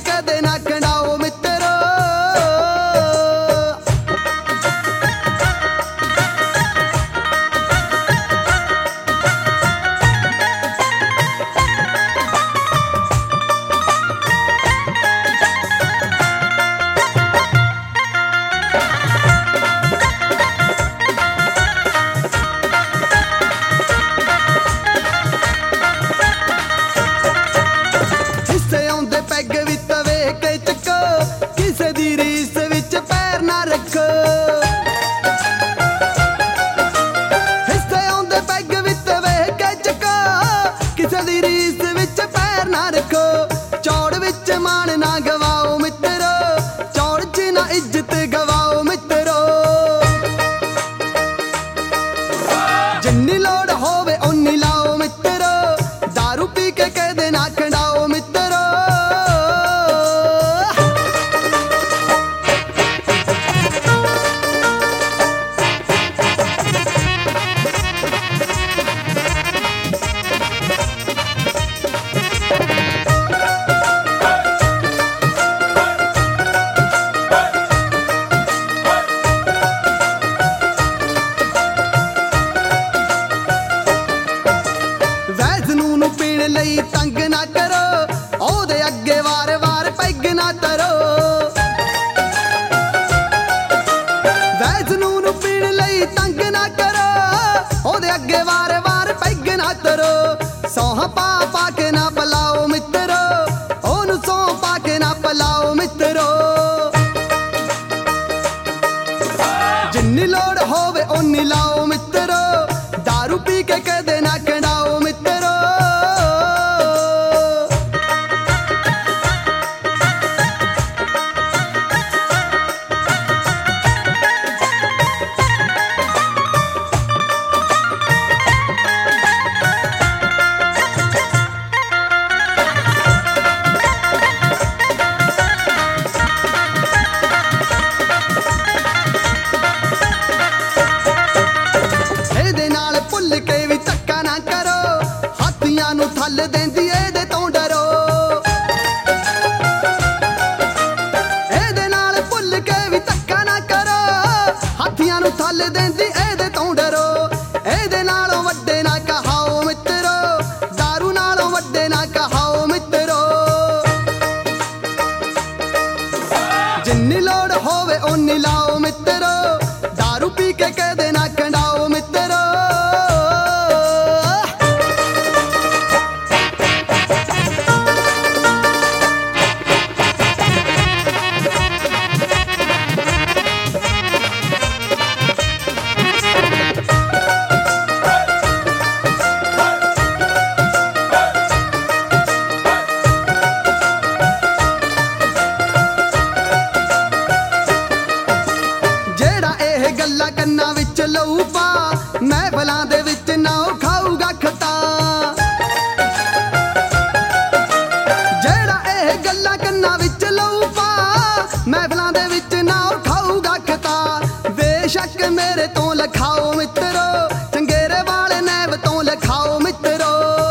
कदे ना खंडाओ मित्रो। पैग विच वेख के चको, किसे दी रीस विच पैर ना रखो। हिस्से आउंदे पैग विच वेख के चको, किसे दी रीस विच पैर ना रखो। चौड़ विच मान ना गवाओ मित्रो, चौड़ च ना इज्जत गवाओ मित्रो। जिन्नी लोड़ होवे उन्नी लाओ मित्रो, दारू पी के कदे ना खंडाओ मित्रो। पीण लई तंग ना करो, ओदे अगे वार वार पैग ना तरो। वैस नूं पीण लई तंग ना करो, ओदे अगे वार वार पैग ना तरो। सौह पा पा के ना पलाओ मित्रो, ओनू सौह पा के ना पलाओ मित्रो। जिन्नी लोड़ होवे उन्नी लाओ मित्रो, दारू पी के कदे ना खंडाओ मित्रो। थल देंदी एदे तों डरो, एदे नाल भुल के भी धक्का ना करो। हाथियां नूं थल देंदी एदे तों डरो, एदे नालों वड्डे ना कहाओ मित्रो, दारू नालों वड्डे ना कहाओ मित्रो। जिन्नी लोड़ होवे उन्नी लाओ मित्रो, दारू पी के कदे ना खंडाओ मित्रो। गल्ला कन्ना विच लऊ पा, महफिलां दे विच ना खाऊगा खता। जेड़ा एह गल्ला कन्ना विच लऊ पा, महफिलां दे विच ना खाऊगा खता। बेशक मेरे तो लखाओ मित्रो, चंगेरे वाले नैब तो लखाओ मित्रो।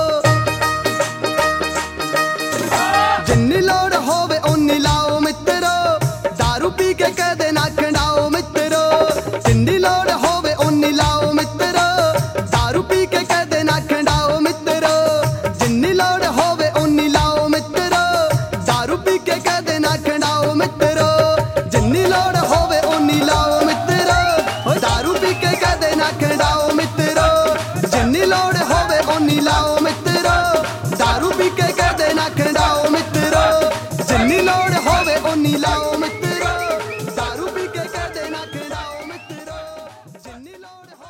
जिन्नी लोड़ होवे उन्नी लाओ मित्रो, दारू पी के कदे ना खंडाओ मित्रो। जिन्नी लोड़ होवे उन्नी लाओ मित्रो, दारू पी के कदे ना खंडाओ मित्रो। जिन्नी लोड़ होवे उन्नी लाओ मित्रो, दारू पी के कदे ना खंडाओ मित्रो। जिन्नी लोड़ होवे उन्नी लाओ मित्रो, दारू पी के कदे ना खंडाओ मित्रो। जिन्नी लोड़ होवे उन्नी लाओ मित्रो, दारू पी के कदे ना खंडाओ मित्रो। जिन्नी लोड़ होवे उन्नी लाओ मित्रो, दारू पी के कदे ना खंडाओ मित्रो। जिन्नी लोड़